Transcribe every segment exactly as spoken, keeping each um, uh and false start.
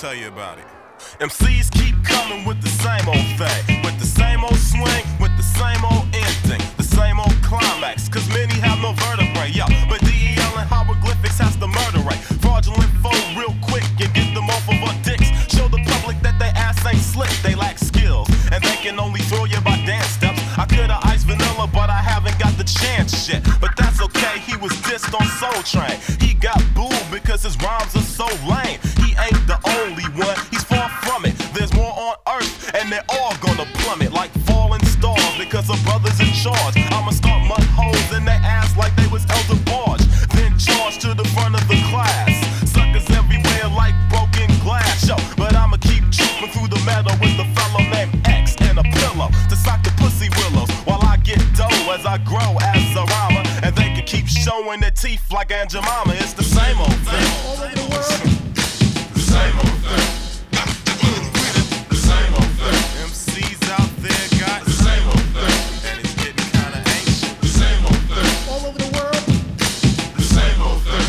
tell you about it. M Cs keep coming with the same old thing, with the same old swing, with the same old ending, the same old climax, cause many have no vertebrae, yo. But D E L and hieroglyphics has the murder rate. Fraudulent foe real quick and get them off of our dicks. Show the public that they ass ain't slick, they lack skills, and they can only throw you by dance steps. I coulda iced vanilla, but I haven't got the chance yet. But that's okay, he was dissed on Soul Train. He got booed because his rhymes are so lame. He ain't the only one, he's far from it. There's more on earth, and they're all gonna plummet like falling stars because of brothers in charge. I'ma start mud holes in their ass like they was Elder Barge, then charge to the front of the class. Suckers everywhere like broken glass, yo. But I'ma keep trooping through the meadow with a fellow named X and a pillow to sock the pussy willows while I get dough as I grow as a rhymer, and they can keep showing their teeth like Aunt Jemima. It's the same old thing. All over the world. The same old thing. The same old thing. M Cs out there got the same old thing, and it's getting kinda ancient. The same old thing. All over the world. The same old thing.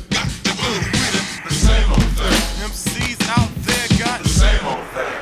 The same old thing. M Cs out there got the same old thing.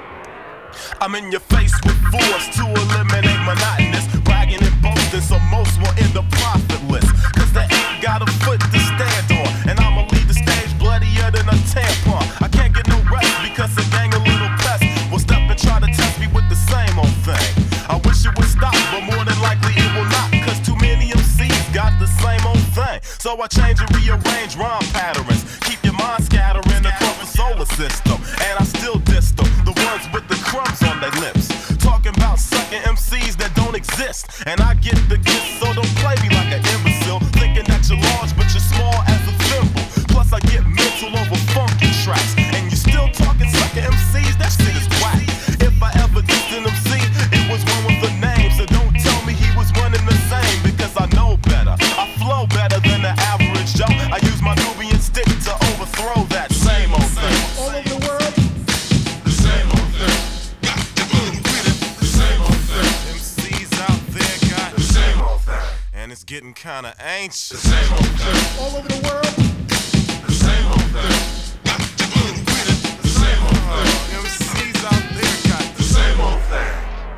I'm in your face with force to eliminate monotonous bragging and boasting, so most will end up profitless, cause they ain't got a foot to stand on, and I'ma leave the stage bloodier than a tampon. I can't get no rest because a gang of little pests will step and try to test me with the same old thing. I wish it would stop, but more than likely it will not, cause too many M Cs got the same old thing. So I change and rearrange rhyme patterns, keep your mind scattering across the solar system, and I still diss them, the ones with the crumbs on their lips, talking about sucking M Cs that don't exist. And I get the gift, so don't play me like an imbecile, thinking that you're large but you're small as a thimble. Plus I get mental over funky tracks, and you still talking sucking M Cs, that shit is whack. If I ever dissed an M C, it was one with a name, so don't tell me he was one and the same, because I know better. I flow better than the average Joe. I use my Nubian stick to overthrow that same old thing. All over the world. The same old thing. The same old thing. M Cs out there got the same old thing, and it's getting kinda ancient. The same old thing. All over the world. The same old thing. The same old thing. M Cs out there got the same old thing.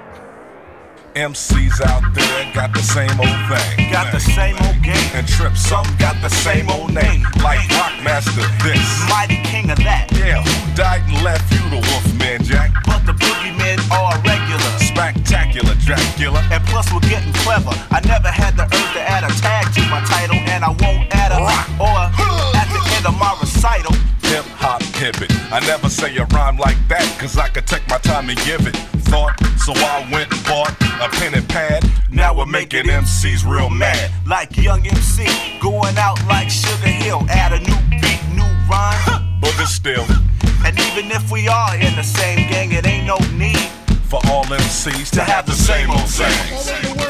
M Cs out there got the same old thing. Got the same old game. And Trip, some got the same old name. Like Rockmaster this, Mighty king of that. yeah, who died and left you the Wolfman Jack? But the boogeymen are regular. Spectacular Dracula. And plus we're getting clever. I never had the urge to add a tag to my title, and I won't add a Rock. or at the end of my recital. Hip hop pivot. I never say a rhyme like that, cause I could take my time and give it thought. So I went and bought a pen and pad. Now we're making M Cs real mad. Like Young M C, going out like Sugar Hill. Add a new beat, new rhyme. But it's still, And even if we are in the same gang, it ain't no need for all M Cs to have the same old thing. All over the